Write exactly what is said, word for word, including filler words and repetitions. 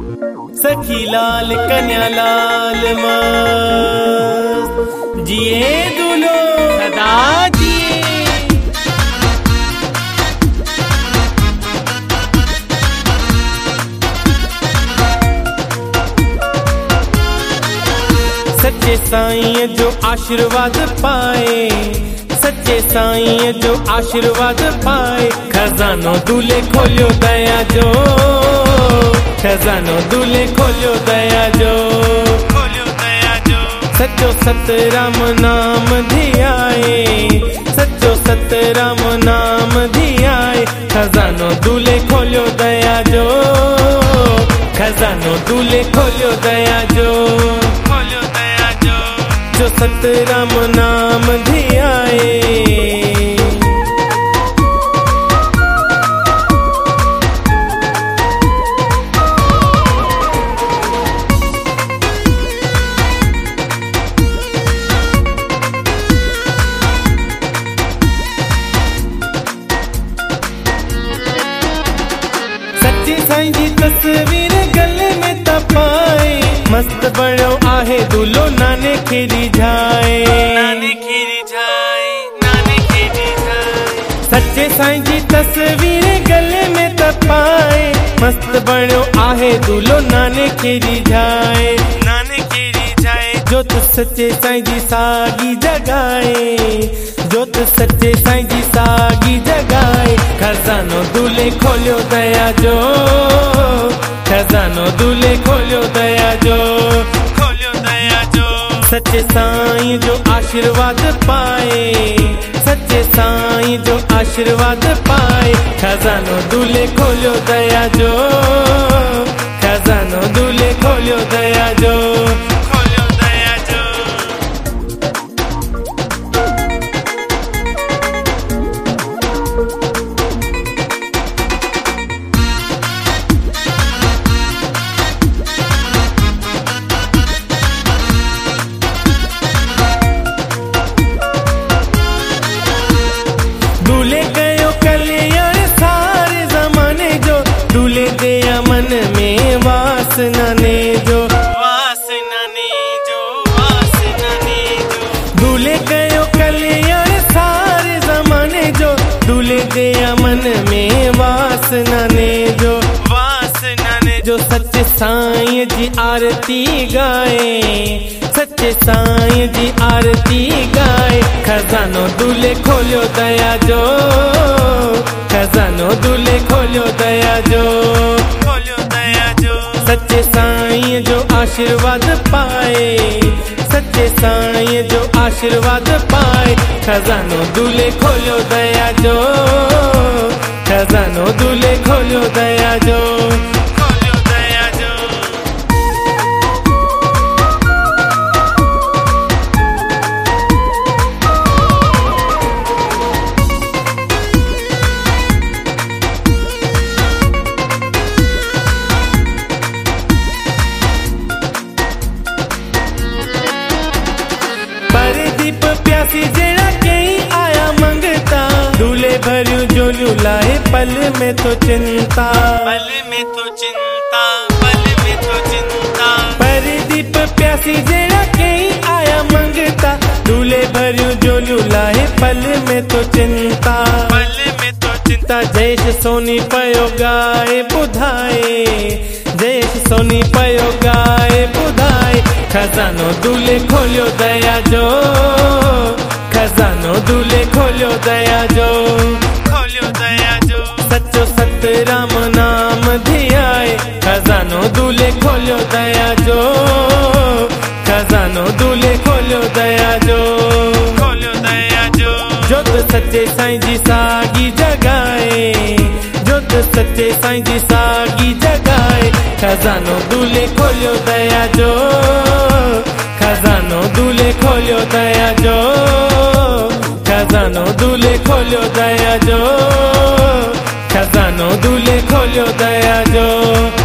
सखी लाल कन्या लाल मस्त जिए दुलो सदा जिए। सच्चे साईं जो आशीर्वाद पाए, सच्चे साईं जो आशीर्वाद पाए, खजानो दूल्हे खोलियो दया जो, खजानो दूल्हे खोलियो दया जो, खोलियो दया जो। सच्चो सतराम नाम धियाए, सच्चो सतराम नाम धियाए, खजानो दूल्हे खोलियो दया जो, खजानो दूल्हे खोलियो दया जो, खोलियो दया जो, जो सतराम नाम धियाए। साईं जी तस्वीर गले में तपाए, मस्त बड़ो आहे दूल्हो नाने खीरी जाए, नाने खीरी जाए, नाने खीरी जाए। सच्चे साईं जी तस्वीर गले में तपाए, मस्त बड़ो आहे दूल्हो नाने खीरी जाए, नाने खीरी जाए। जोत सच्चे साईं जी सागी जगाए, जोत सच्चे साईं जी सागी जगाए, खजानो दूल्हे खोलियो दया जो, खजानो दूल्हे खोलियो दया जो, खोलियो दया जो। सच्चे साईं जो आशीर्वाद पाए, सच्चे साईं जो आशीर्वाद पाए, खजानो दूल्हे खोलियो दया जो, खजानो दूल्हे खोलियो दया जो, खोलियो दया जो। दूल्हे गयो कल्याण सारे जमाने जो, दूल्हे दया मन में वासना ने जो, वासना ने जो, वासना ने जो। दूल्हे गयो कल्याण सारे जमाने जो, दूल्हे दया मन में वासना ने जो, वासना ने जो। सच्चे साईं जी आरती गाए, सच्चे साईं जी आरती गाए, खजानो दूल्हे खोलियो दया जो, खजानो दूल्हे खोलियो दया जो, खोलियो दया जो। सच्चे साईं जो आशीर्वाद पाए, सच्चे साईं जो आशीर्वाद पाए, खजानो दूल्हे खोलियो दया जो, खजानो दूल्हे खोलियो दया जो, खोलियो दया जो। परदीप प्यासी जेड़ा कहीं आया मंगता, दूल्हे भरियो जोलियो लाए पल में तो चिंता, पल में तो चिंता, पल में तो चिंता। परदीप प्यासी जेड़ा कहीं आया मंगता, दूल्हे भरियो जोलियो लाए पल में तो चिंता, पल में तो चिंता। जयेश सोनी पयो गाए बुधाए, जयेश सोनी पयो गाए बुधाए, खजानो दूल्हे खोलियो दया जो, खजानो दूल्हे खोलियो दया जो, खोलियो दया जो। सच्चो सतराम नाम धियाए, खजानो दूल्हे खोलियो दया जो, खजानो दूल्हे खोलियो दया जो, खोलियो दया जो। जोत सच्चे साईं जी सागी जगाए, जोत सच्चे साईं जी सागी जगाए, खजानो दूल्हे खोलियो दया जो, खजानो दूल्हे खोलियो दया जो, खजानो दूल्हे खोलियो दया जो, खजानो दूल्हे खोलियो दया जो।